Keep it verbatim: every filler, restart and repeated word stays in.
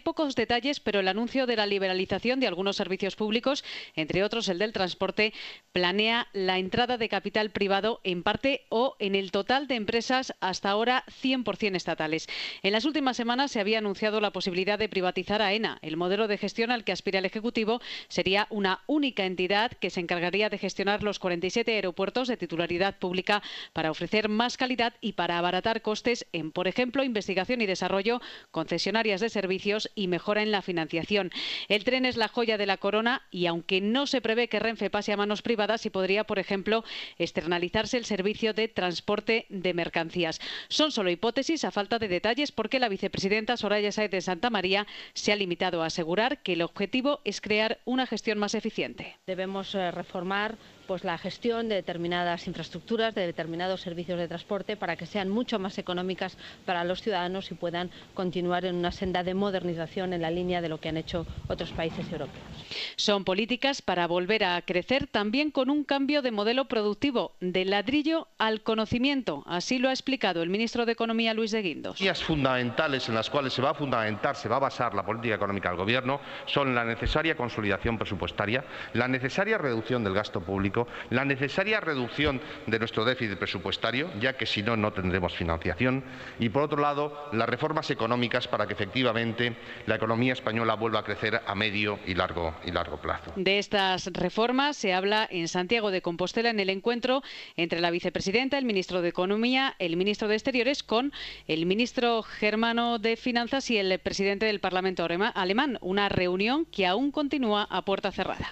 pocos detalles, pero el anuncio de la liberalización de algunos servicios públicos, entre otros el del transporte, planea la entrada de capital privado en parte o en el total de empresas hasta ahora cien por cien estatales. En las últimas semanas se había anunciado la posibilidad de privatizar AENA. El modelo de gestión al que aspira el Ejecutivo sería una única entidad que se encargaría de gestionar los cuarenta y siete aeropuertos de titularidad pública para ofrecer más calidad y para abaratar costes en, por ejemplo, investigación y desarrollo, concesionarias de servicios y mejora en la financiación. El tren es la joya de la corona y, aunque no se prevé que Renfe pase a manos privadas, sí podría, por ejemplo, externalizarse el servicio de transporte de mercancías. Son solo hipótesis a falta de detalles, porque la vicepresidenta Soraya Sáez de Santamaría se ha limitado a asegurar que el objetivo es crear una gestión más eficiente. Debemos eh, reformar pues la gestión de determinadas infraestructuras, de determinados servicios de transporte, para que sean mucho más económicas para los ciudadanos y puedan continuar en una senda de modernización en la línea de lo que han hecho otros países europeos. Son políticas para volver a crecer, también con un cambio de modelo productivo, del ladrillo al conocimiento. Así lo ha explicado el ministro de Economía, Luis de Guindos. Líneas fundamentales en las cuales se va a fundamentar, se va a basar la política económica del Gobierno son la necesaria consolidación presupuestaria, la necesaria reducción del gasto público, la necesaria reducción de nuestro déficit presupuestario, ya que si no, no tendremos financiación, y por otro lado, las reformas económicas para que efectivamente la economía española vuelva a crecer a medio y largo, y largo plazo. De estas reformas se habla en Santiago de Compostela en el encuentro entre la vicepresidenta, el ministro de Economía, el ministro de Exteriores, con el ministro germano de Finanzas y el presidente del Parlamento alemán. Una reunión que aún continúa a puerta cerrada.